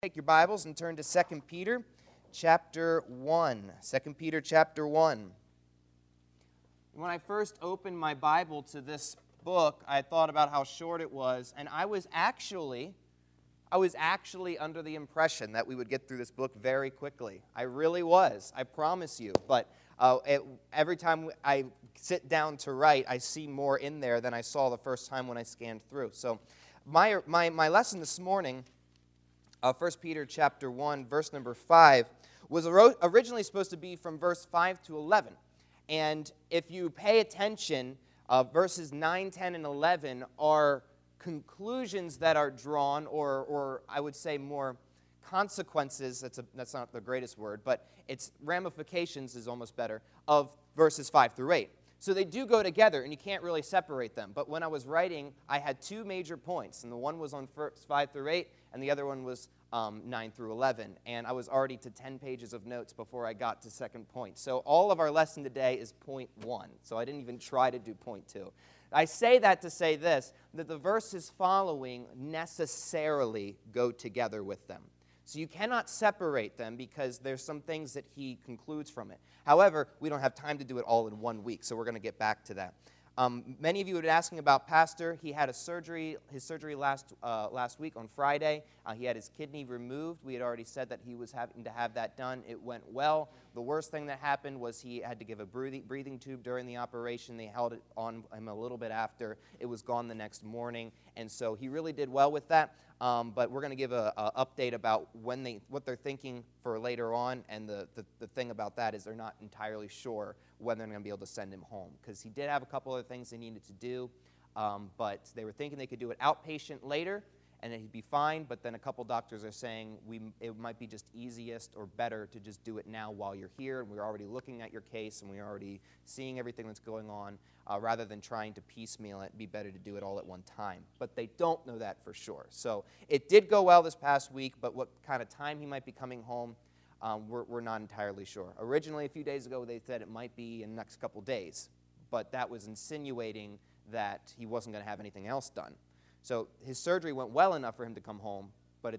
Take your Bibles and turn to 2 Peter chapter 1. 2 Peter chapter 1. When I first opened my Bible to this book, I thought about how short it was, and I was actually under the impression that we would get through this book very quickly. I really was, I promise you. But every time I sit down to write, I see more in there than I saw the first time when I scanned through. So my lesson this morning, 1 Peter chapter 1, verse number 5, was originally supposed to be from verse 5 to 11. And if you pay attention, verses 9, 10, and 11 are conclusions that are drawn, or I would say more consequences, that's not the greatest word, but it's ramifications is almost better, of verses 5 through 8. So they do go together, and you can't really separate them. But when I was writing, I had two major points, and the one was on 5 through 8, and the other one was 9 through 11. And I was already to 10 pages of notes before I got to second point. So all of our lesson today is point 1. So I didn't even try to do point 2. I say that to say this, that the verses following necessarily go together with them. So you cannot separate them because there's some things that he concludes from it. However, we don't have time to do it all in 1 week, so we're going to get back to that. Many of you have been asking about Pastor. He had his surgery last week on Friday. He had his kidney removed. We had already said that he was having to have that done. It went well. The worst thing that happened was he had to give a breathing tube during the operation. They held it on him a little bit after. It was gone the next morning, and so he really did well with that. But we're going to give an update about what they're thinking for later on, and the thing about that is they're not entirely sure when they're going to be able to send him home, because he did have a couple other things they needed to do, but they were thinking they could do it outpatient later, and he'd be fine, but then a couple doctors are saying it might be just easiest or better to just do it now while you're here, and we're already looking at your case, and we're already seeing everything that's going on, rather than trying to piecemeal it. It'd be better to do it all at one time. But they don't know that for sure. So it did go well this past week, but what kind of time he might be coming home, we're not entirely sure. Originally, a few days ago, they said it might be in the next couple days, but that was insinuating that he wasn't going to have anything else done. So his surgery went well enough for him to come home, but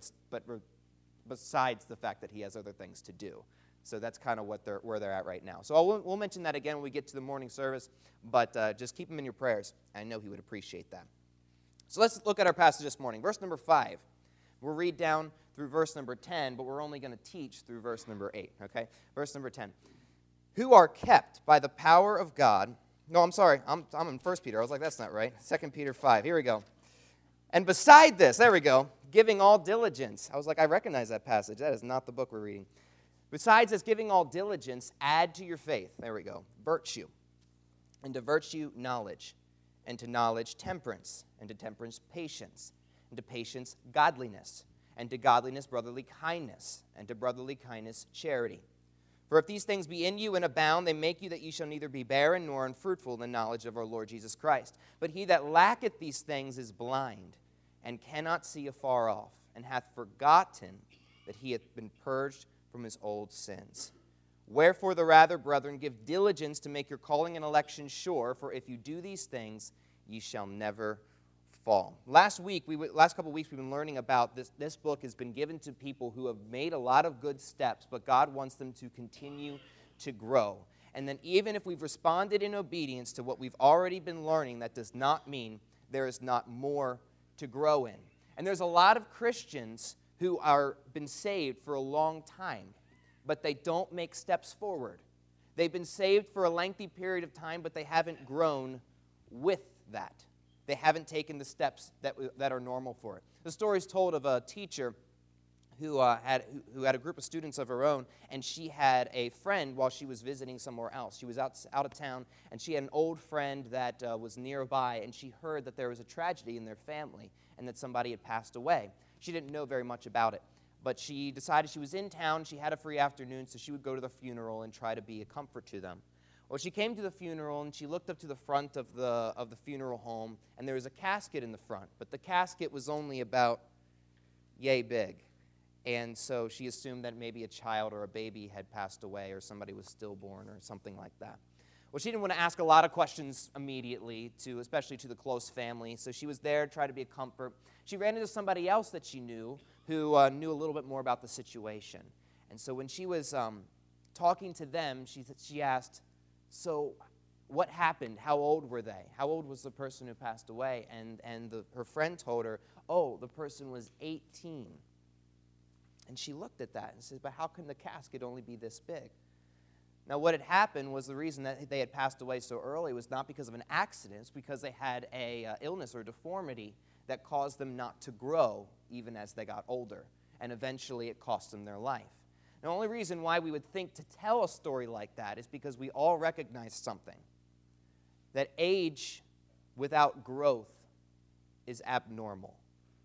besides the fact that he has other things to do. So that's kind of where they're at right now. So we'll mention that again when we get to the morning service, but just keep him in your prayers. I know he would appreciate that. So let's look at our passage this morning. Verse number 5. We'll read down through verse number 10, but we're only going to teach through verse number 8, okay? Verse number 10. Who are kept by the power of God. No, I'm sorry. I'm in 1 Peter. I was like, that's not right. 2 Peter 5. Here we go. And beside this, there we go, giving all diligence. I was like, I recognize that passage. That is not the book we're reading. Besides this, giving all diligence, add to your faith, there we go, virtue. And to virtue, knowledge. And to knowledge, temperance. And to temperance, patience. And to patience, godliness. And to godliness, brotherly kindness. And to brotherly kindness, charity. For if these things be in you and abound, they make you that ye shall neither be barren nor unfruitful in the knowledge of our Lord Jesus Christ. But he that lacketh these things is blind, and cannot see afar off, and hath forgotten that he hath been purged from his old sins. Wherefore the rather, brethren, give diligence to make your calling and election sure, for if you do these things, ye shall never fall. Last couple of weeks, we've been learning about this book has been given to people who have made a lot of good steps, but God wants them to continue to grow. And then even if we've responded in obedience to what we've already been learning, that does not mean there is not more to grow in. And there's a lot of Christians who are been saved for a long time, but they don't make steps forward. They've been saved for a lengthy period of time, but they haven't grown with that. They haven't taken the steps that are normal for it. The story is told of a teacher who had a group of students of her own, and she had a friend while she was visiting somewhere else. She was out of town, and she had an old friend that was nearby, and she heard that there was a tragedy in their family and that somebody had passed away. She didn't know very much about it, but she decided she was in town, she had a free afternoon, so she would go to the funeral and try to be a comfort to them. Well, she came to the funeral, and she looked up to the front of the funeral home, and there was a casket in the front, but the casket was only about yay big. And so she assumed that maybe a child or a baby had passed away or somebody was stillborn or something like that. Well, she didn't want to ask a lot of questions immediately, especially to the close family, so she was there to try to be a comfort. She ran into somebody else that she knew who knew a little bit more about the situation. And so when she was talking to them, she asked, so what happened? How old were they? How old was the person who passed away? And her friend told her, oh, the person was 18. And she looked at that and said, but how can the casket only be this big? Now, what had happened was the reason that they had passed away so early was not because of an accident. It's because they had a illness or deformity that caused them not to grow even as they got older. And eventually it cost them their life. The only reason why we would think to tell a story like that is because we all recognize something. That age without growth is abnormal.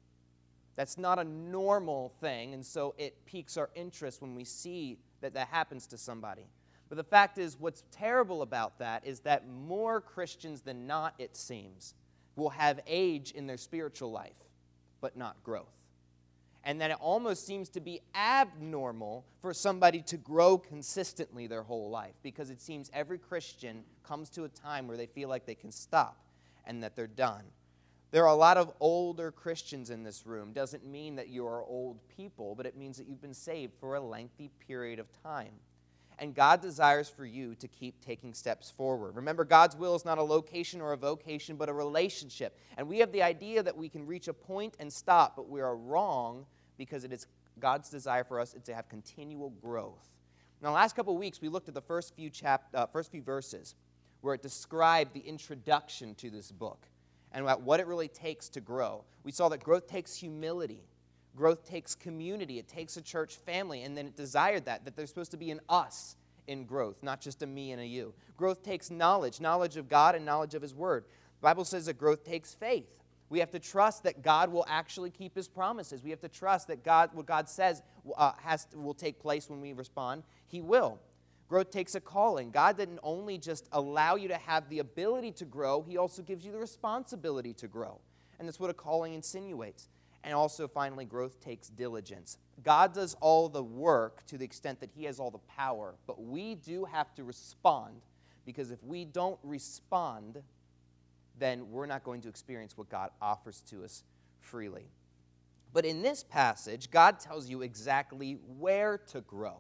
That's not a normal thing, and so it piques our interest when we see that that happens to somebody. But the fact is, what's terrible about that is that more Christians than not, it seems, will have age in their spiritual life, but not growth. And that it almost seems to be abnormal for somebody to grow consistently their whole life, because it seems every Christian comes to a time where they feel like they can stop and that they're done. There are a lot of older Christians in this room. Doesn't mean that you are old people, but it means that you've been saved for a lengthy period of time. And God desires for you to keep taking steps forward. Remember, God's will is not a location or a vocation, but a relationship. And we have the idea that we can reach a point and stop, but we are wrong, because it is God's desire for us to have continual growth. Now, the last couple of weeks, we looked at the first few verses where it described the introduction to this book and about what it really takes to grow. We saw that growth takes humility. Growth takes community. It takes a church family. And then it desired that there's supposed to be an us in growth, not just a me and a you. Growth takes knowledge of God and knowledge of His Word. The Bible says that growth takes faith. We have to trust that God will actually keep His promises. We have to trust that what God says will take place when we respond. He will. Growth takes a calling. God didn't only just allow you to have the ability to grow, He also gives you the responsibility to grow. And that's what a calling insinuates. And also, finally, growth takes diligence. God does all the work to the extent that He has all the power, but we do have to respond, because if we don't respond, then we're not going to experience what God offers to us freely. But in this passage, God tells you exactly where to grow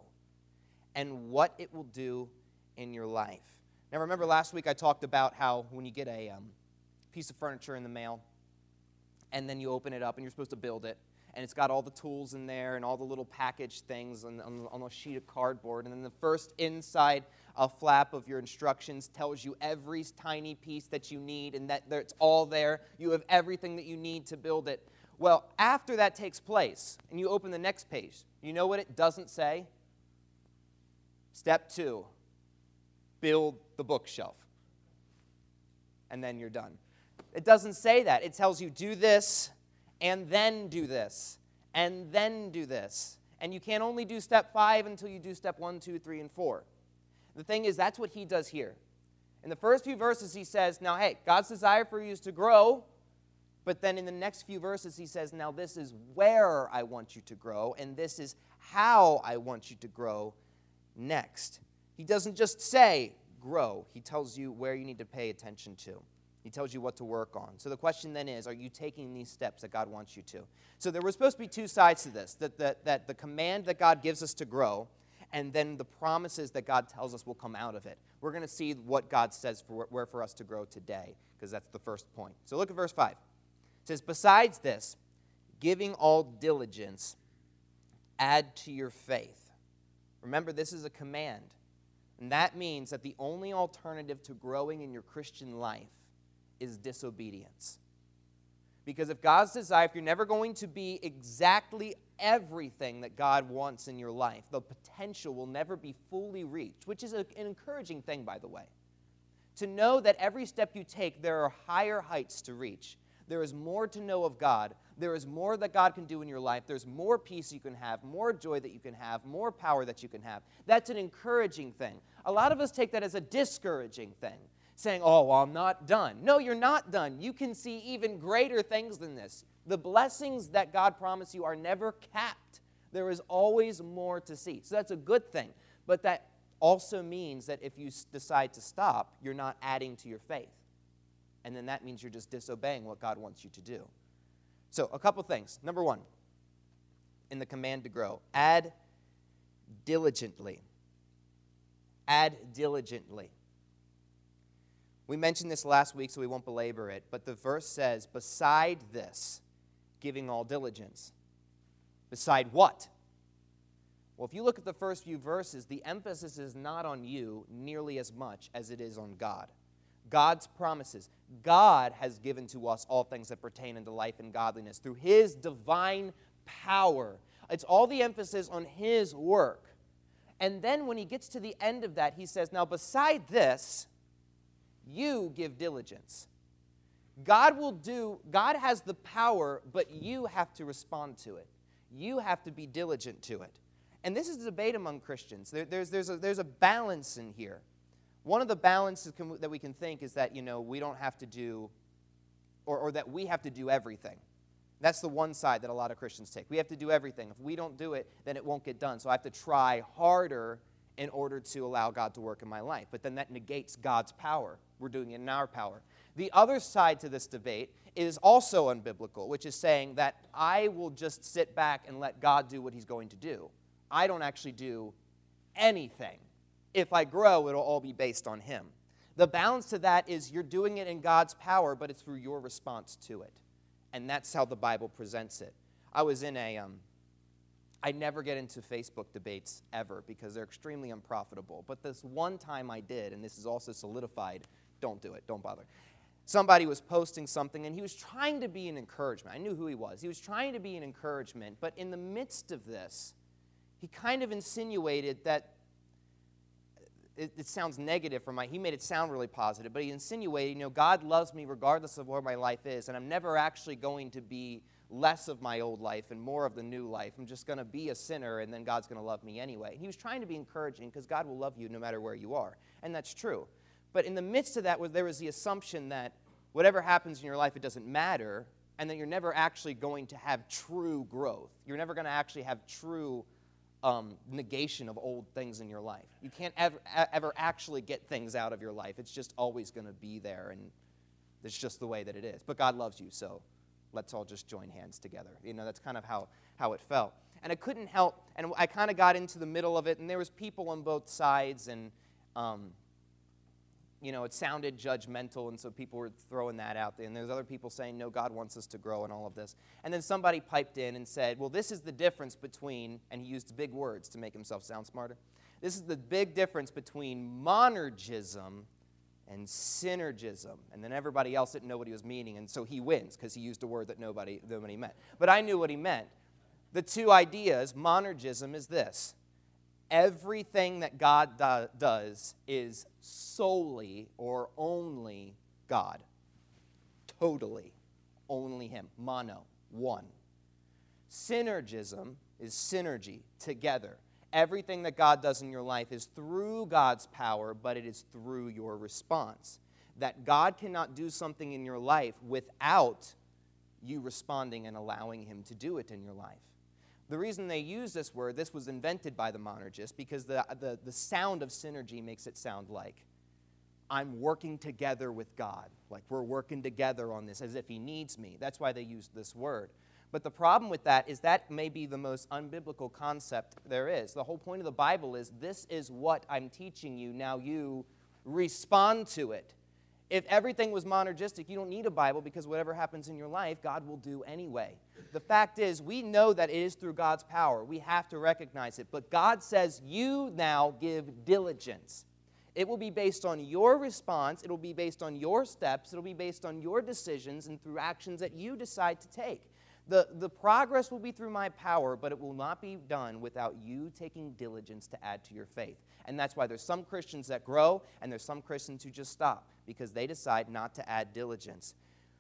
and what it will do in your life. Now, remember last week I talked about how when you get a piece of furniture in the mail, and then you open it up and you're supposed to build it, and it's got all the tools in there and all the little packaged things on a sheet of cardboard, and then the first inside a flap of your instructions tells you every tiny piece that you need, and that it's all there. You have everything that you need to build it. Well, after that takes place, and you open the next page, you know what it doesn't say? Step 2, build the bookshelf. And then you're done. It doesn't say that. It tells you do this, and then do this, and then do this. And you can't only do step 5 until you do step 1, 2, 3, and 4. The thing is, that's what He does here. In the first few verses, He says, now, hey, God's desire for you is to grow. But then in the next few verses, He says, now this is where I want you to grow, and this is how I want you to grow next. He doesn't just say grow. He tells you where you need to pay attention to. He tells you what to work on. So the question then is, are you taking these steps that God wants you to? So there were supposed to be two sides to this, that the command that God gives us to grow, and then the promises that God tells us will come out of it. We're going to see what God says for us to grow today, because that's the first point. So look at verse 5. It says, besides this, giving all diligence, add to your faith. Remember, this is a command. And that means that the only alternative to growing in your Christian life is disobedience. Because if God's desire, if you're never going to be exactly everything that God wants in your life, the potential will never be fully reached, which is an encouraging thing, by the way. To know that every step you take, there are higher heights to reach. There is more to know of God. There is more that God can do in your life. There's more peace you can have, more joy that you can have, more power that you can have. That's an encouraging thing. A lot of us take that as a discouraging thing, saying, oh, well, I'm not done. No, you're not done. You can see even greater things than this. The blessings that God promised you are never capped. There is always more to see. So that's a good thing. But that also means that if you decide to stop, you're not adding to your faith. And then that means you're just disobeying what God wants you to do. So a couple things. Number one, in the command to grow. Add diligently. Add diligently. We mentioned this last week, so we won't belabor it, but the verse says, beside this, giving all diligence. Beside what? Well, if you look at the first few verses, the emphasis is not on you nearly as much as it is on God. God's promises. God has given to us all things that pertain unto life and godliness through His divine power. It's all the emphasis on His work. And then when he gets to the end of that, he says, now beside this, you give diligence. God has the power, but you have to respond to it. You have to be diligent to it. And this is a debate among Christians. There's a balance in here. One of the balances that we can think is that, we don't have to do, or that we have to do everything. That's the one side that a lot of Christians take. We have to do everything. If we don't do it, then it won't get done. So I have to try harder in order to allow God to work in my life. But then that negates God's power. We're doing it in our power. The other side to this debate is also unbiblical, which is saying that I will just sit back and let God do what He's going to do. I don't actually do anything. If I grow, it'll all be based on Him. The balance to that is you're doing it in God's power, but it's through your response to it. And that's how the Bible presents it. I was in I never get into Facebook debates ever because they're extremely unprofitable. But this one time I did, and this is also solidified, don't do it, don't bother. Somebody was posting something, and he was trying to be an encouragement. I knew who he was. He was trying to be an encouragement, but in the midst of this, he kind of insinuated that, it sounds negative he made it sound really positive, but he insinuated, God loves me regardless of where my life is, and I'm never actually going to be less of my old life and more of the new life. I'm just going to be a sinner, and then God's going to love me anyway. And he was trying to be encouraging because God will love you no matter where you are, and that's true. But in the midst of that, there was the assumption that whatever happens in your life, it doesn't matter, and that you're never actually going to have true growth. You're never going to actually have true negation of old things in your life. You can't ever actually get things out of your life. It's just always going to be there, and it's just the way that it is. But God loves you, so let's all just join hands together. That's kind of how it felt. And I couldn't help, and I kind of got into the middle of it, and there was people on both sides, and it sounded judgmental, and so people were throwing that out there. And there's other people saying, no, God wants us to grow and all of this. And then somebody piped in and said, well, this is the difference between, and he used big words to make himself sound smarter. This is the big difference between monergism and synergism. And then everybody else didn't know what he was meaning, and so he wins because he used a word that nobody meant. But I knew what he meant. The two ideas, monergism is this. Everything that God does is solely or only God. Totally. Only Him. Mono. One. Synergism is synergy. Together. Everything that God does in your life is through God's power, but it is through your response. That God cannot do something in your life without you responding and allowing Him to do it in your life. The reason they use this word, this was invented by the monergists, because the sound of synergy makes it sound like I'm working together with God, like we're working together on this as if He needs me. That's why they use this word. But the problem with that is that may be the most unbiblical concept there is. The whole point of the Bible is this is what I'm teaching you, now you respond to it. If everything was monergistic, you don't need a Bible because whatever happens in your life, God will do anyway. The fact is, we know that it is through God's power. We have to recognize it. But God says, you now give diligence. It will be based on your response. It will be based on your steps. It will be based on your decisions and through actions that you decide to take. The progress will be through my power, but it will not be done without you taking diligence to add to your faith. And that's why there's some Christians that grow, and there's some Christians who just stop because they decide not to add diligence.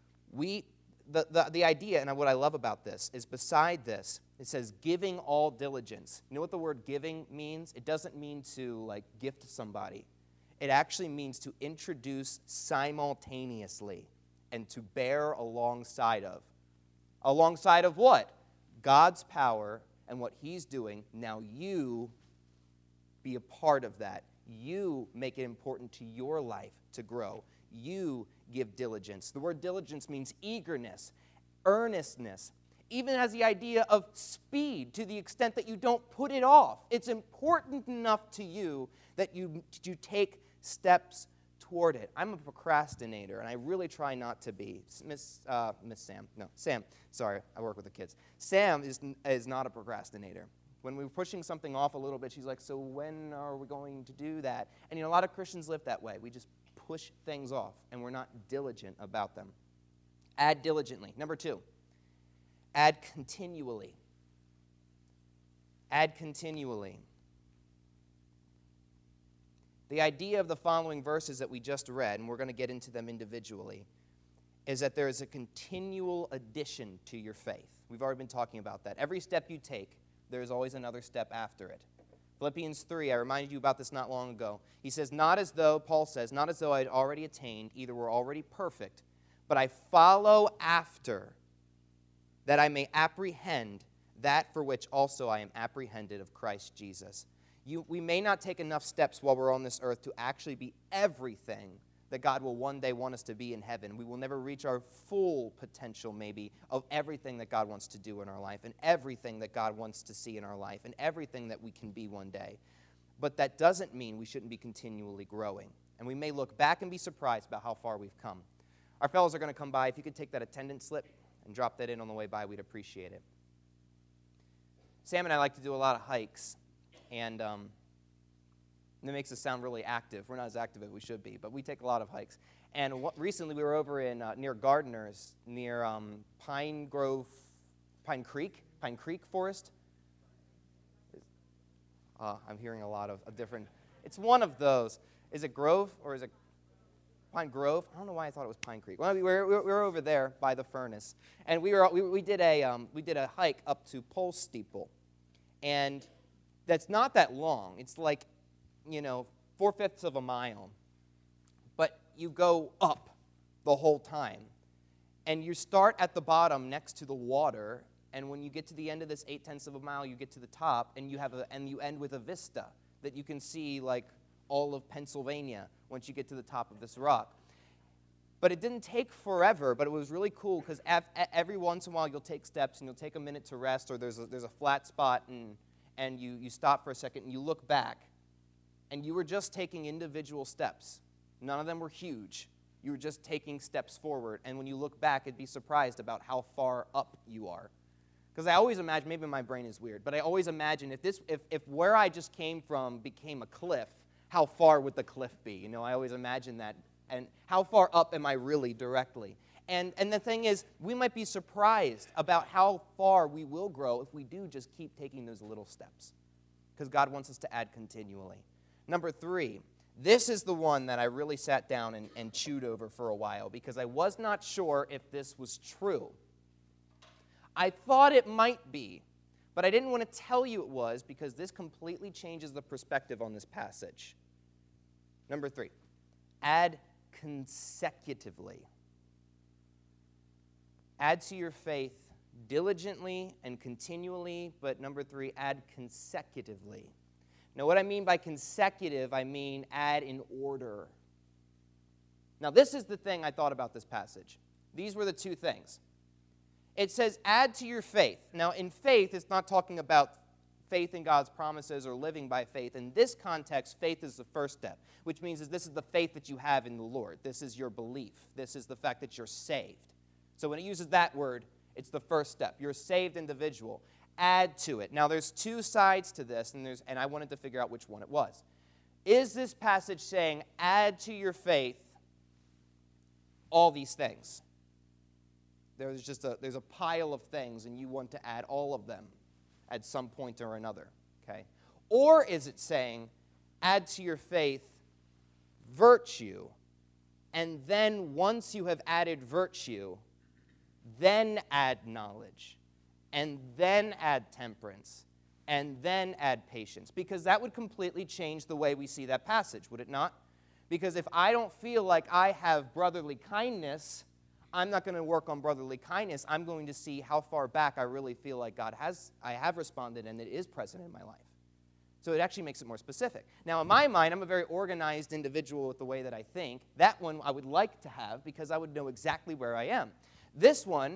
The idea, and what I love about this, is beside this, it says giving all diligence. You know what the word giving means? It doesn't mean to gift somebody. It actually means to introduce simultaneously and to bear alongside of. Alongside of what? God's power and what He's doing. Now you be a part of that. You make it important to your life to grow. You give diligence. The word diligence means eagerness, earnestness. even has the idea of speed to the extent that you don't put it off. It's important enough to you that you take steps toward it. I'm a procrastinator, and I really try not to be. Sam, sorry, I work with the kids. Sam is not a procrastinator. When we were pushing something off a little bit, she's like, so when are we going to do that? And a lot of Christians live that way. We just push things off, and we're not diligent about them. Add diligently. Number 2, add continually. Add continually. The idea of the following verses that we just read, and we're going to get into them individually, is that there is a continual addition to your faith. We've already been talking about that. Every step you take, there is always another step after it. Philippians 3, I reminded you about this not long ago. He says, Paul says, not as though I had already attained, either were already perfect, but I follow after, that I may apprehend that for which also I am apprehended of Christ Jesus. We may not take enough steps while we're on this earth to actually be everything that God will one day want us to be in heaven. We will never reach our full potential, maybe, of everything that God wants to do in our life and everything that God wants to see in our life and everything that we can be one day. But that doesn't mean we shouldn't be continually growing. And we may look back and be surprised about how far we've come. Our fellows are going to come by. If you could take that attendance slip and drop that in on the way by, we'd appreciate it. Sam and I like to do a lot of hikes. And that makes us sound really active. We're not as active as we should be, but we take a lot of hikes. And recently we were over in near Gardeners, near Pine Creek Forest. I'm hearing a lot of different. It's one of those. Is it Grove or is it Pine Grove? I don't know why I thought it was Pine Creek. Well, we were over there by the furnace, and we did a hike up to Pole Steeple, and that's not that long. It's like, 4/5 of a mile. But you go up the whole time. And you start at the bottom next to the water, and when you get to the end of this 8/10 of a mile, you get to the top, and you end with a vista that you can see like all of Pennsylvania once you get to the top of this rock. But it didn't take forever, but it was really cool because every once in a while you'll take steps and you'll take a minute to rest, or there's a flat spot and you stop for a second and you look back, and you were just taking individual steps. None of them were huge. You were just taking steps forward, and when you look back, you'd be surprised about how far up you are. Because I always imagine, maybe my brain is weird, but I always imagine if where I just came from became a cliff, how far would the cliff be? I always imagine that, and how far up am I really directly? And the thing is, we might be surprised about how far we will grow if we do just keep taking those little steps, because God wants us to add continually. Number 3, this is the one that I really sat down and chewed over for a while, because I was not sure if this was true. I thought it might be, but I didn't want to tell you it was, because this completely changes the perspective on this passage. Number 3, add consecutively. Add to your faith diligently and continually, but number 3, add consecutively. Now, what I mean by consecutive, I mean add in order. Now, this is the thing I thought about this passage. These were the two things. It says add to your faith. Now, in faith, it's not talking about faith in God's promises or living by faith. In this context, faith is the first step, which means that this is the faith that you have in the Lord. This is your belief. This is the fact that you're saved. So when it uses that word, it's the first step. You're a saved individual. Add to it. Now, there's two sides to this, and I wanted to figure out which one it was. Is this passage saying, add to your faith all these things? There's a pile of things, and you want to add all of them at some point or another, okay? Or is it saying, add to your faith virtue, and then once you have added virtue, then add knowledge, and then add temperance, and then add patience? Because that would completely change the way we see that passage, would it not? Because if I don't feel like I have brotherly kindness, I'm not going to work on brotherly kindness. I'm going to see how far back I really feel like I have responded and it is present in my life. So it actually makes it more specific. Now, in my mind, I'm a very organized individual with the way that I think. That one I would like to have because I would know exactly where I am. This one,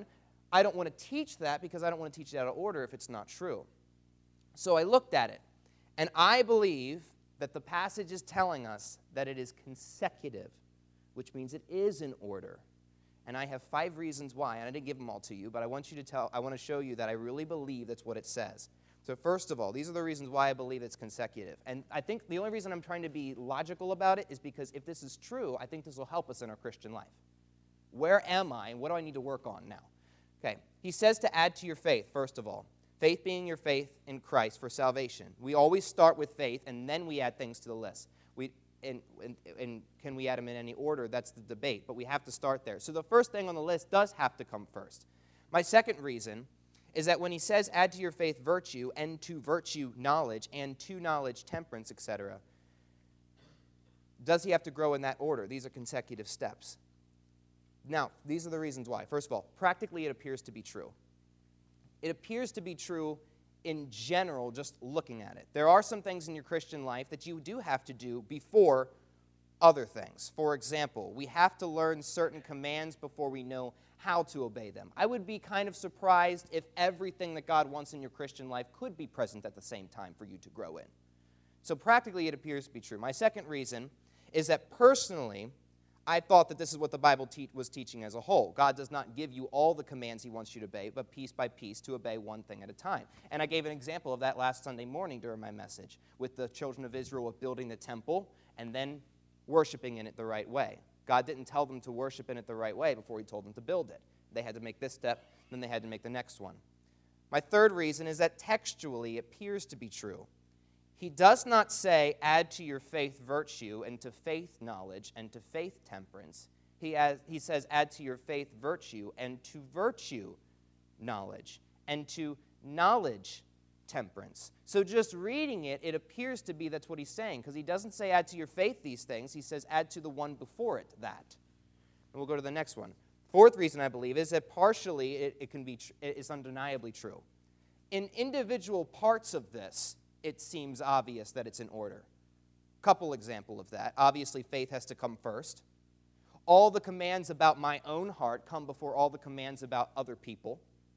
I don't want to teach that because I don't want to teach it out of order if it's not true. So I looked at it, and I believe that the passage is telling us that it is consecutive, which means it is in order. And I have 5 reasons why, and I didn't give them all to you, but I want to show you that I really believe that's what it says. So first of all, these are the reasons why I believe it's consecutive. And I think the only reason I'm trying to be logical about it is because if this is true, I think this will help us in our Christian life. Where am I, and what do I need to work on now? Okay, he says to add to your faith, first of all. Faith being your faith in Christ for salvation. We always start with faith, and then we add things to the list. And can we add them in any order? That's the debate, but we have to start there. So the first thing on the list does have to come first. My second reason is that when he says add to your faith virtue, and to virtue knowledge, and to knowledge temperance, etc., does he have to grow in that order? These are consecutive steps. Now, these are the reasons why. First of all, practically it appears to be true. It appears to be true in general, just looking at it. There are some things in your Christian life that you do have to do before other things. For example, we have to learn certain commands before we know how to obey them. I would be kind of surprised if everything that God wants in your Christian life could be present at the same time for you to grow in. So practically it appears to be true. My second reason is that personally, I thought that this is what the Bible was teaching as a whole. God does not give you all the commands he wants you to obey, but piece by piece to obey one thing at a time. And I gave an example of that last Sunday morning during my message with the children of Israel of building the temple and then worshiping in it the right way. God didn't tell them to worship in it the right way before he told them to build it. They had to make this step, then they had to make the next one. My third reason is that textually it appears to be true. He does not say, add to your faith virtue, and to faith knowledge, and to faith temperance. He says, add to your faith virtue, and to virtue knowledge, and to knowledge temperance. So just reading it, it appears to be that's what he's saying, because he doesn't say add to your faith these things. He says add to the one before it that. And we'll go to the next one. Fourth reason I believe is that partially it's undeniably true. In individual parts of this, it seems obvious that it's in order. Couple example of that. Obviously, faith has to come first. All the commands about my own heart come before all the commands about other people.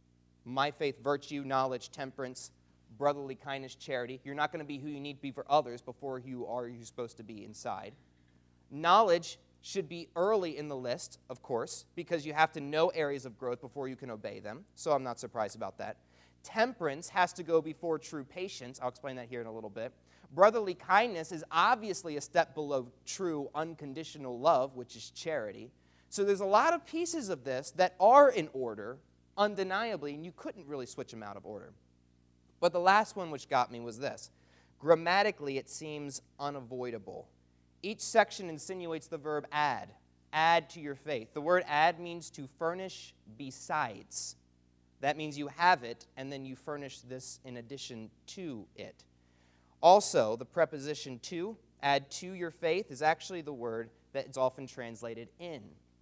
My faith, virtue, knowledge, temperance, brotherly kindness, charity. You're not going to be who you need to be for others before you are who you're supposed to be inside. Knowledge should be early in the list, of course, because you have to know areas of growth before you can obey them. So I'm not surprised about that. Temperance has to go before true patience. I'll explain that here in a little bit. Brotherly kindness is obviously a step below true unconditional love, which is charity. So there's a lot of pieces of this that are in order, undeniably, and you couldn't really switch them out of order. But the last one which got me was this. Grammatically, it seems unavoidable. Each section insinuates the verb add to your faith. The word add means to furnish besides. That means you have it, and then you furnish this in addition to it. Also, the preposition to, add to your faith, is actually the word that is often translated in.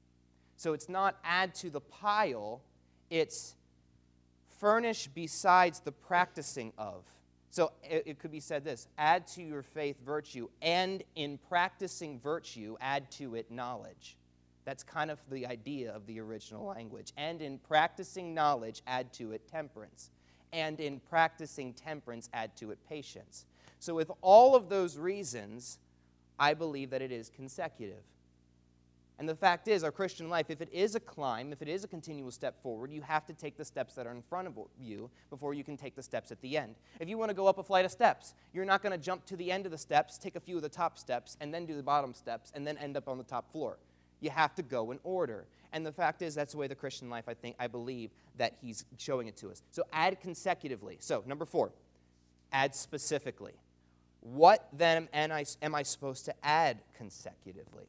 So it's not add to the pile, it's furnish besides the practicing of. So it could be said this, add to your faith virtue, and in practicing virtue, add to it knowledge. That's kind of the idea of the original language. And in practicing knowledge, add to it temperance. And in practicing temperance, add to it patience. So with all of those reasons, I believe that it is consecutive. And the fact is, our Christian life, if it is a climb, if it is a continual step forward, you have to take the steps that are in front of you before you can take the steps at the end. If you want to go up a flight of steps, you're not going to jump to the end of the steps, take a few of the top steps, and then do the bottom steps, and then end up on the top floor. You have to go in order. And the fact is, that's the way the Christian life, I believe, that he's showing it to us. So add consecutively. So, number 4, add specifically. What then am I supposed to add consecutively?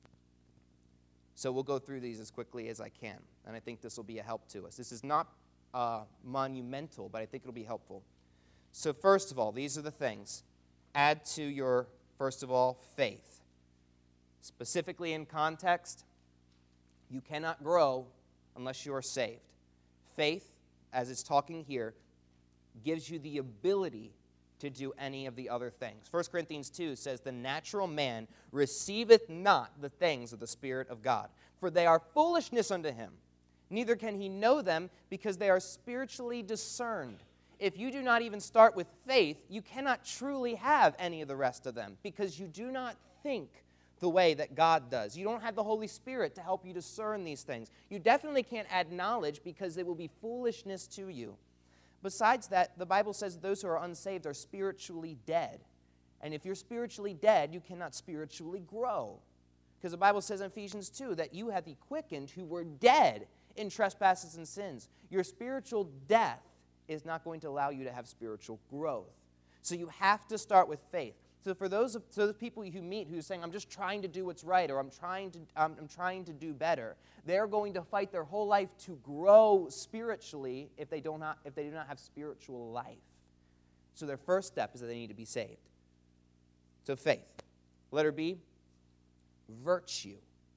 So we'll go through these as quickly as I can. And I think this will be a help to us. This is not monumental, but I think it'll be helpful. So first of all, these are the things. Add to your, first of all, faith. Specifically in context, you cannot grow unless you are saved. Faith, as it's talking here, gives you the ability to do any of the other things. 1 Corinthians 2 says, the natural man receiveth not the things of the Spirit of God, for they are foolishness unto him. Neither can he know them because they are spiritually discerned. If you do not even start with faith, you cannot truly have any of the rest of them because you do not think the way that God does. You don't have the Holy Spirit to help you discern these things. You definitely can't add knowledge because it will be foolishness to you. Besides that, the Bible says that those who are unsaved are spiritually dead. And if you're spiritually dead, you cannot spiritually grow. Because the Bible says in Ephesians 2 that you have the quickened who were dead in trespasses and sins. Your spiritual death is not going to allow you to have spiritual growth. So you have to start with faith. So for those people you meet who are saying, I'm just trying to do what's right, or I'm trying to do better, they're going to fight their whole life to grow spiritually if they do not have spiritual life. So their first step is that they need to be saved. So faith. Letter B, virtue.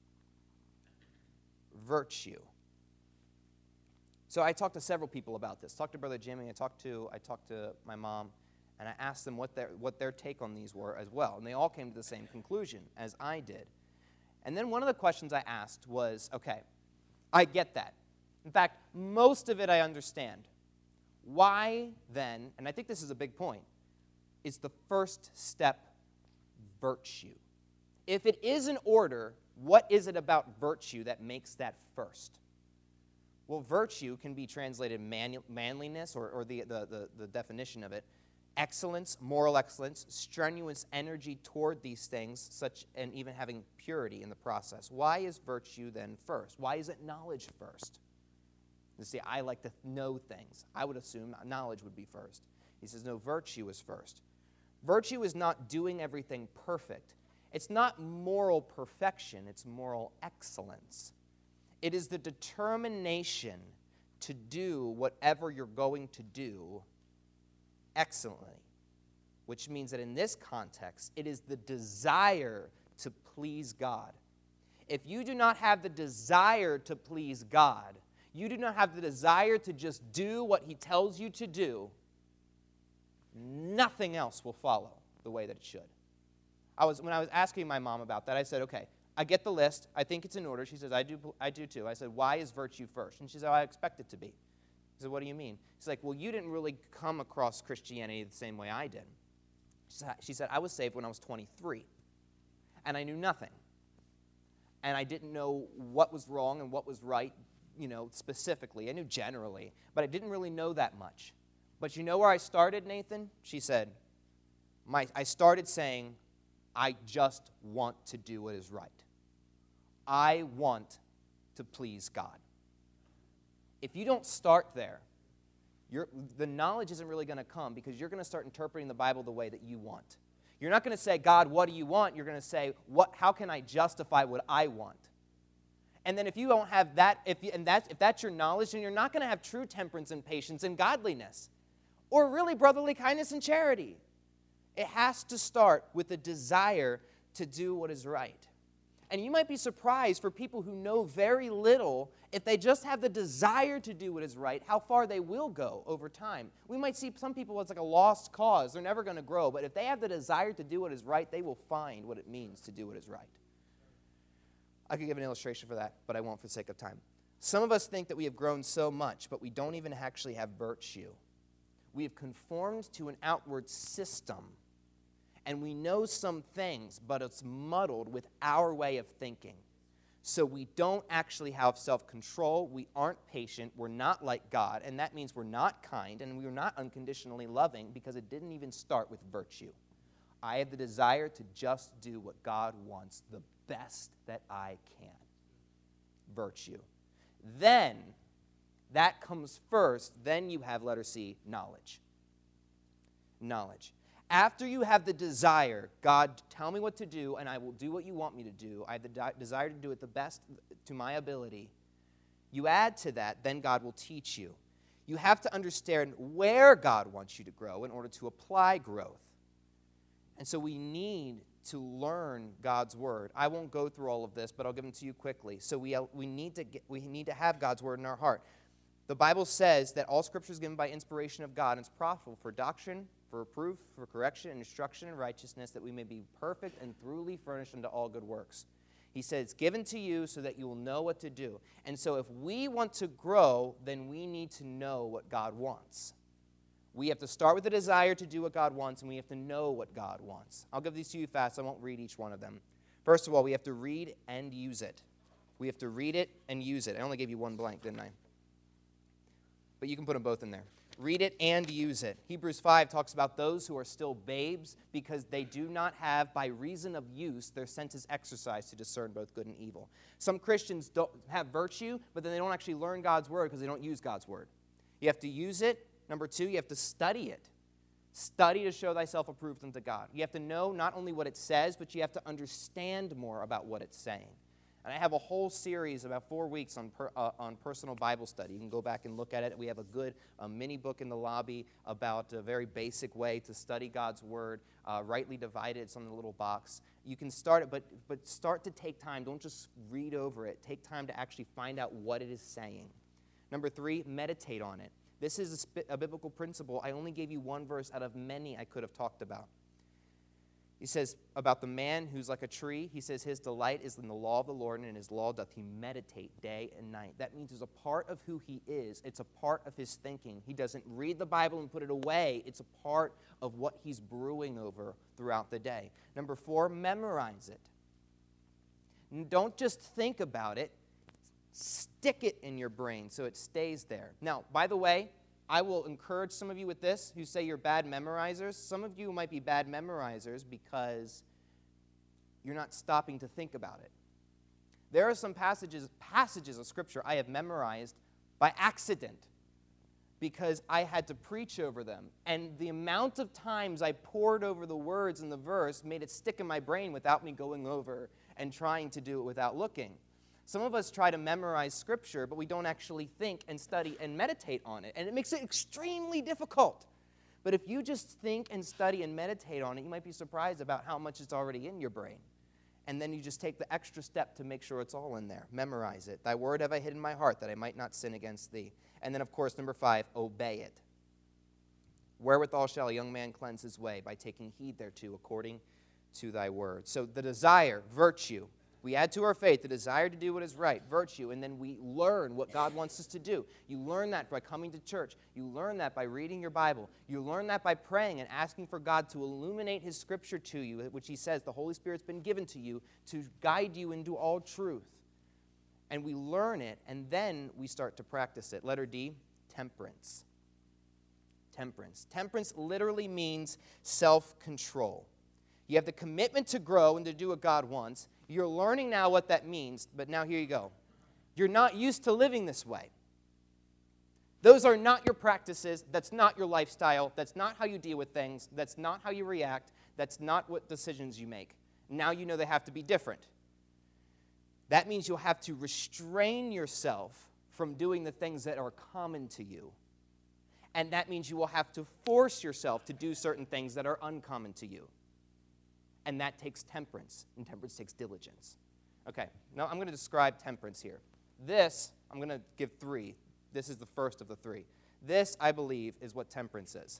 Virtue. So I talked to several people about this. Talked to Brother Jimmy, I talked to my mom, and I asked them what their take on these were as well. And they all came to the same conclusion as I did. And then one of the questions I asked was, okay, I get that. In fact, most of it I understand. Why then, and I think this is a big point, is the first step virtue? If it is an order, what is it about virtue that makes that first? Well, virtue can be translated manliness, or the definition of it, excellence, moral excellence, strenuous energy toward these things, and even having purity in the process. Why is virtue then first? Why is it knowledge first? You see, I like to know things. I would assume knowledge would be first. He says, no, virtue is first. Virtue is not doing everything perfect. It's not moral perfection, it's moral excellence. It is the determination to do whatever you're going to do excellently, which means that in this context, it is the desire to please God. If you do not have the desire to please God, you do not have the desire to just do what He tells you to do, nothing else will follow the way that it should. When I was asking my mom about that, I said, okay, I get the list. I think it's in order. She says, I do too. I said, why is virtue first? And she said, I expect it to be. I said, what do you mean? She's like, well, you didn't really come across Christianity the same way I did. She said, I was saved when I was 23, and I knew nothing. And I didn't know what was wrong and what was right, specifically. I knew generally, but I didn't really know that much. But you know where I started, Nathan? She said, I started saying, I just want to do what is right. I want to please God. If you don't start there, the knowledge isn't really going to come because you're going to start interpreting the Bible the way that you want. You're not going to say, God, what do you want? You're going to say, how can I justify what I want? And then if you don't have that, if that's your knowledge, then you're not going to have true temperance and patience and godliness, or really brotherly kindness and charity. It has to start with a desire to do what is right. And you might be surprised for people who know very little, if they just have the desire to do what is right, how far they will go over time. We might see some people as like a lost cause. They're never going to grow. But if they have the desire to do what is right, they will find what it means to do what is right. I could give an illustration for that, but I won't for the sake of time. Some of us think that we have grown so much, but we don't even actually have virtue. We have conformed to an outward system. And we know some things, but it's muddled with our way of thinking. So we don't actually have self-control. We aren't patient. We're not like God. And that means we're not kind, and we're not unconditionally loving because it didn't even start with virtue. I have the desire to just do what God wants, the best that I can. Virtue. Then, that comes first. Then you have, letter C, knowledge. Knowledge. After you have the desire, God, tell me what to do, and I will do what you want me to do. I have the desire to do it the best to my ability. You add to that, then God will teach you. You have to understand where God wants you to grow in order to apply growth. And so we need to learn God's word. I won't go through all of this, but I'll give them to you quickly. So we need to have God's word in our heart. The Bible says that all Scripture is given by inspiration of God, and it's profitable for doctrine, for reproof, for correction, and instruction in righteousness, that we may be perfect and thoroughly furnished unto all good works. He said it's given to you so that you will know what to do. And so if we want to grow, then we need to know what God wants. We have to start with a desire to do what God wants, and we have to know what God wants. I'll give these to you fast. I won't read each one of them. First of all, we have to read and use it. We have to read it and use it. I only gave you one blank, didn't I? But you can put them both in there. Read it and use it. Hebrews 5 talks about those who are still babes because they do not have, by reason of use, their senses exercised to discern both good and evil. Some Christians don't have virtue, but then they don't actually learn God's word because they don't use God's word. You have to use it. Number 2, you have to study it. Study to show thyself approved unto God. You have to know not only what it says, but you have to understand more about what it's saying. And I have a whole series, about 4 weeks, on personal Bible study. You can go back and look at it. We have a good mini book in the lobby about a very basic way to study God's Word, rightly divided. It's on the little box. You can start it, but start to take time. Don't just read over it. Take time to actually find out what it is saying. Number 3, meditate on it. This is a biblical principle. I only gave you one verse out of many I could have talked about. He says about the man who's like a tree, he says his delight is in the law of the Lord, and in his law doth he meditate day and night. That means it's a part of who he is. It's a part of his thinking. He doesn't read the Bible and put it away. It's a part of what he's brewing over throughout the day. Number 4, memorize it. Don't just think about it. Stick it in your brain so it stays there. Now, by the way, I will encourage some of you with this who say you're bad memorizers. Some of you might be bad memorizers because you're not stopping to think about it. There are some passages of Scripture I have memorized by accident because I had to preach over them. And the amount of times I pored over the words in the verse made it stick in my brain without me going over and trying to do it without looking. Some of us try to memorize Scripture, but we don't actually think and study and meditate on it. And it makes it extremely difficult. But if you just think and study and meditate on it, you might be surprised about how much is already in your brain. And then you just take the extra step to make sure it's all in there. Memorize it. Thy word have I hid in my heart, that I might not sin against thee. And then, of course, number 5, obey it. Wherewithal shall a young man cleanse his way? By taking heed thereto according to thy word. So the desire, virtue. We add to our faith the desire to do what is right, virtue, and then we learn what God wants us to do. You learn that by coming to church. You learn that by reading your Bible. You learn that by praying and asking for God to illuminate His Scripture to you, which He says the Holy Spirit's been given to you to guide you into all truth. And we learn it, and then we start to practice it. Letter D, temperance. Temperance. Temperance literally means self-control. You have the commitment to grow and to do what God wants. You're learning now what that means, but now here you go. You're not used to living this way. Those are not your practices. That's not your lifestyle. That's not how you deal with things. That's not how you react. That's not what decisions you make. Now you know they have to be different. That means you'll have to restrain yourself from doing the things that are common to you. And that means you will have to force yourself to do certain things that are uncommon to you. And that takes temperance, and temperance takes diligence. Okay, now I'm going to describe temperance here. This, I'm going to give 3. This is the first of the 3. This, I believe, is what temperance is.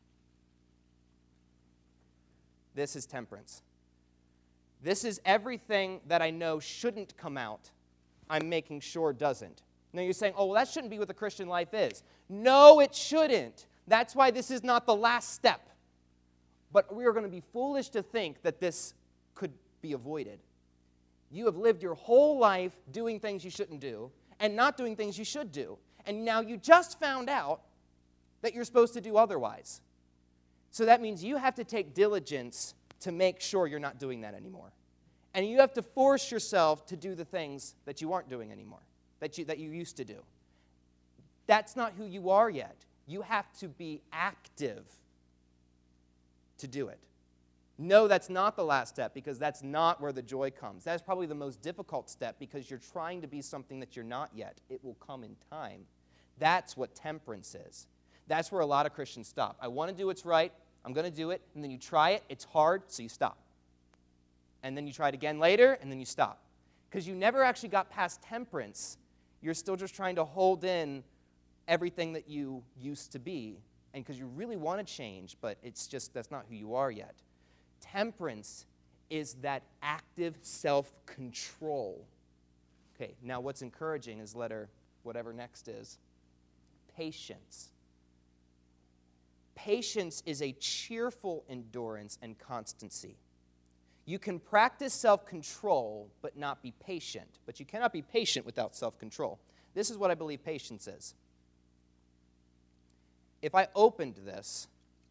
This is temperance. This is everything that I know shouldn't come out, I'm making sure doesn't. Now you're saying, oh, well, that shouldn't be what the Christian life is. No, it shouldn't. That's why this is not the last step. But we are going to be foolish to think that this could be avoided. You have lived your whole life doing things you shouldn't do and not doing things you should do. And now you just found out that you're supposed to do otherwise. So that means you have to take diligence to make sure you're not doing that anymore. And you have to force yourself to do the things that you aren't doing anymore, that you used to do. That's not who you are yet. You have to be active to do it. No, that's not the last step because that's not where the joy comes. That's probably the most difficult step because you're trying to be something that you're not yet. It will come in time. That's what temperance is. That's where a lot of Christians stop. I want to do what's right. I'm going to do it. And then you try it. It's hard, so you stop. And then you try it again later, and then you stop. Because you never actually got past temperance. You're still just trying to hold in everything that you used to be. And because you really want to change, but it's just, that's not who you are yet. Temperance is that active self-control. Okay, now what's encouraging is letter, whatever next is, patience. Patience is a cheerful endurance and constancy. You can practice self-control but not be patient. But you cannot be patient without self-control. This is what I believe patience is. If I opened this,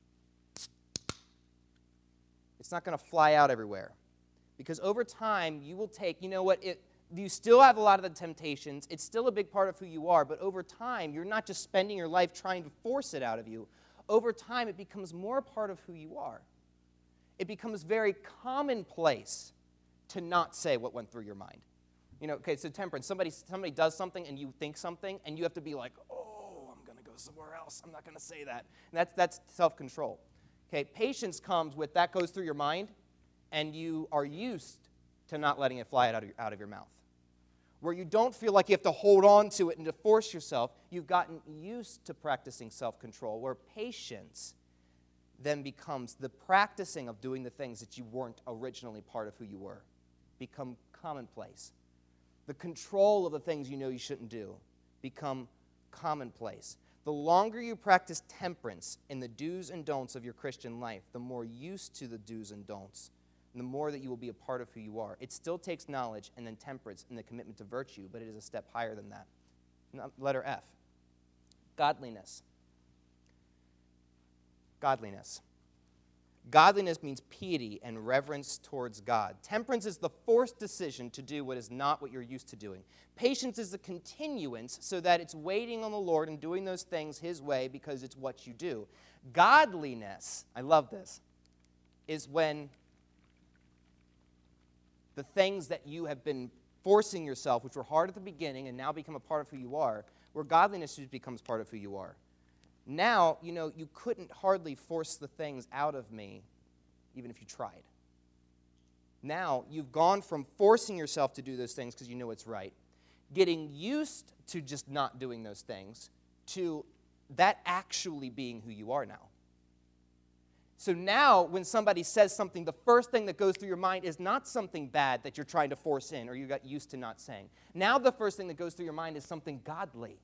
it's not going to fly out everywhere. Because over time, you will take, you know what, you still have a lot of the temptations. It's still a big part of who you are. But over time, you're not just spending your life trying to force it out of you. Over time, it becomes more a part of who you are. It becomes very commonplace to not say what went through your mind. You know, okay, so temperance, somebody does something and you think something, and you have to be like, oh, I'm going to go somewhere else. I'm not going to say that. And that's self-control. Okay, patience comes with that goes through your mind, and you are used to not letting it fly out of your mouth. Where you don't feel like you have to hold on to it and to force yourself, you've gotten used to practicing self-control, where patience then becomes the practicing of doing the things that you weren't originally part of who you were, become commonplace. The control of the things you know you shouldn't do become commonplace. The longer you practice temperance in the do's and don'ts of your Christian life, the more used to the do's and don'ts, and the more that you will be a part of who you are. It still takes knowledge and then temperance and the commitment to virtue, but it is a step higher than that. Letter F, godliness. Godliness. Godliness means piety and reverence towards God. Temperance is the forced decision to do what is not what you're used to doing. Patience is the continuance so that it's waiting on the Lord and doing those things His way because it's what you do. Godliness, I love this, is when the things that you have been forcing yourself, which were hard at the beginning and now become a part of who you are, where godliness just becomes part of who you are. Now, you know, you couldn't hardly force the things out of me, even if you tried. Now, you've gone from forcing yourself to do those things because you know it's right, getting used to just not doing those things, to that actually being who you are now. So now, when somebody says something, the first thing that goes through your mind is not something bad that you're trying to force in or you got used to not saying. Now the first thing that goes through your mind is something godly.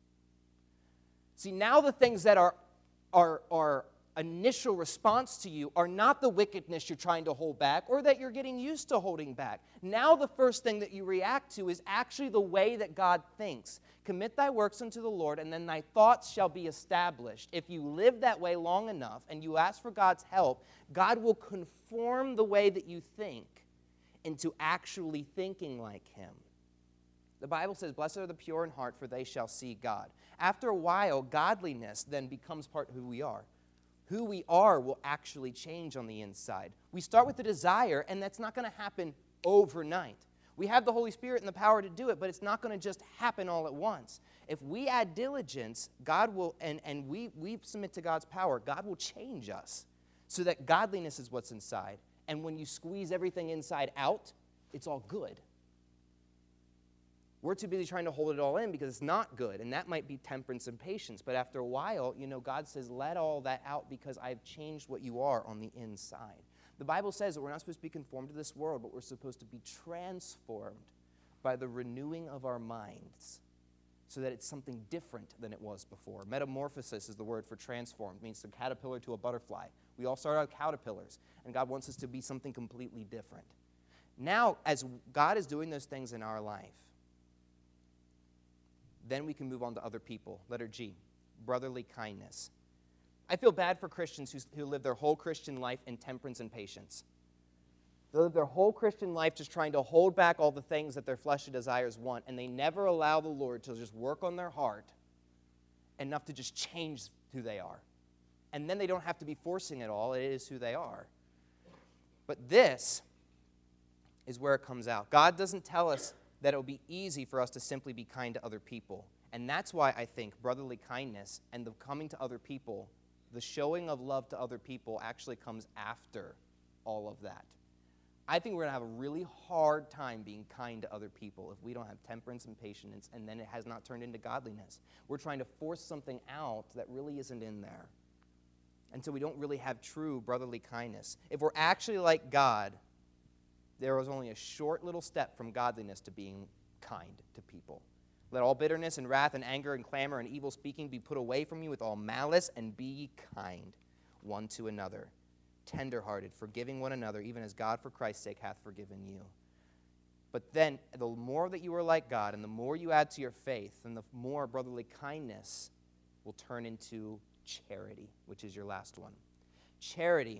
See, now the things that are initial response to you are not the wickedness you're trying to hold back or that you're getting used to holding back. Now the first thing that you react to is actually the way that God thinks. Commit thy works unto the Lord, and then thy thoughts shall be established. If you live that way long enough and you ask for God's help, God will conform the way that you think into actually thinking like Him. The Bible says, blessed are the pure in heart, for they shall see God. After a while, godliness then becomes part of who we are. Who we are will actually change on the inside. We start with the desire, and that's not going to happen overnight. We have the Holy Spirit and the power to do it, but it's not going to just happen all at once. If we add diligence, God will, and we submit to God's power, God will change us so that godliness is what's inside. And when you squeeze everything inside out, it's all good. We're too busy trying to hold it all in because it's not good, and that might be temperance and patience. But after a while, you know, God says, let all that out because I've changed what you are on the inside. The Bible says that we're not supposed to be conformed to this world, but we're supposed to be transformed by the renewing of our minds so that it's something different than it was before. Metamorphosis is the word for transformed. It means a caterpillar to a butterfly. We all start out caterpillars, and God wants us to be something completely different. Now, as God is doing those things in our life, then we can move on to other people. Letter G, brotherly kindness. I feel bad for Christians who live their whole Christian life in temperance and patience. They live their whole Christian life just trying to hold back all the things that their fleshly desires want, and they never allow the Lord to just work on their heart enough to just change who they are. And then they don't have to be forcing it all. It is who they are. But this is where it comes out. God doesn't tell us that it will be easy for us to simply be kind to other people. And that's why I think brotherly kindness and the coming to other people, the showing of love to other people actually comes after all of that. I think we're going to have a really hard time being kind to other people if we don't have temperance and patience, and then it has not turned into godliness. We're trying to force something out that really isn't in there. And so we don't really have true brotherly kindness. If we're actually like God, there was only a short little step from godliness to being kind to people. Let all bitterness and wrath and anger and clamor and evil speaking be put away from you with all malice, and be kind one to another, tender-hearted, forgiving one another, even as God for Christ's sake hath forgiven you. But then, the more that you are like God, and the more you add to your faith, and the more brotherly kindness will turn into charity, which is your last one. Charity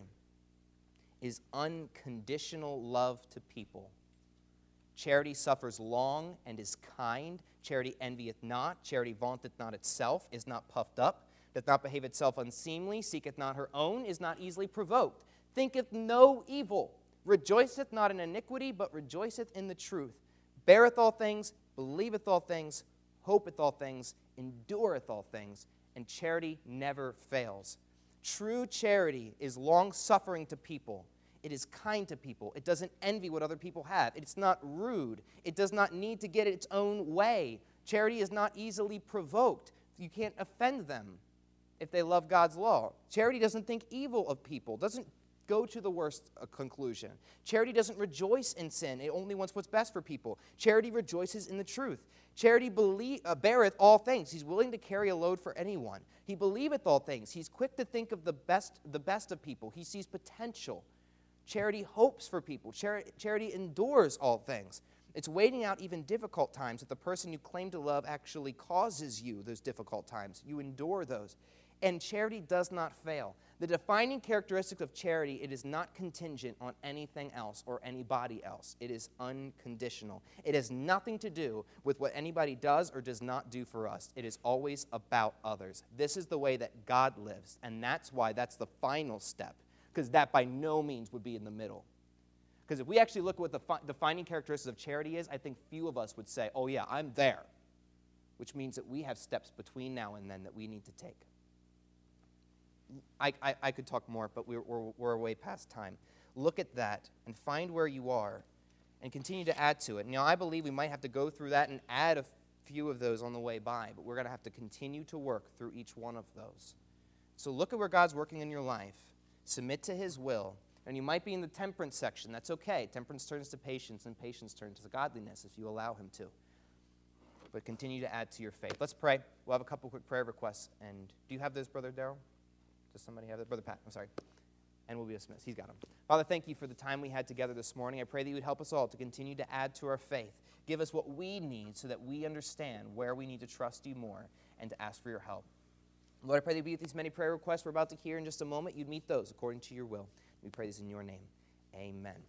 is unconditional love to people. Charity suffers long and is kind. Charity envieth not. Charity vaunteth not itself, is not puffed up, doth not behave itself unseemly, seeketh not her own, is not easily provoked, thinketh no evil, rejoiceth not in iniquity, but rejoiceth in the truth, beareth all things, believeth all things, hopeth all things, endureth all things, and charity never fails. True charity is long-suffering to people. It is kind to people. It doesn't envy what other people have. It's not rude. It does not need to get its own way. Charity is not easily provoked. You can't offend them if they love God's law. Charity doesn't think evil of people, doesn't go to the worst conclusion. Charity doesn't rejoice in sin. It only wants what's best for people. Charity rejoices in the truth. Charity beareth all things. He's willing to carry a load for anyone. He believeth all things. He's quick to think of the best of people. He sees potential. Charity hopes for people. Charity endures all things. It's waiting out even difficult times that the person you claim to love actually causes you those difficult times. You endure those. And charity does not fail. The defining characteristic of charity, it is not contingent on anything else or anybody else. It is unconditional. It has nothing to do with what anybody does or does not do for us. It is always about others. This is the way that God lives, and that's why that's the final step, because that by no means would be in the middle. Because if we actually look at what the defining characteristics of charity is, I think few of us would say, oh yeah, I'm there, which means that we have steps between now and then that we need to take. I could talk more, but we're way past time. Look at that and find where you are and continue to add to it. Now, I believe we might have to go through that and add a few of those on the way by, but we're going to have to continue to work through each one of those. So look at where God's working in your life. Submit to His will. And you might be in the temperance section. That's okay. Temperance turns to patience, and patience turns to godliness if you allow Him to. But continue to add to your faith. Let's pray. We'll have a couple quick prayer requests. And do you have those, Brother Darrell? Does somebody have that? Brother Pat, I'm sorry. And we'll be dismissed. He's got them. Father, thank you for the time we had together this morning. I pray that you would help us all to continue to add to our faith. Give us what we need so that we understand where we need to trust you more and to ask for your help. Lord, I pray that you be with these many prayer requests we're about to hear in just a moment. You'd meet those according to your will. We pray this in your name. Amen.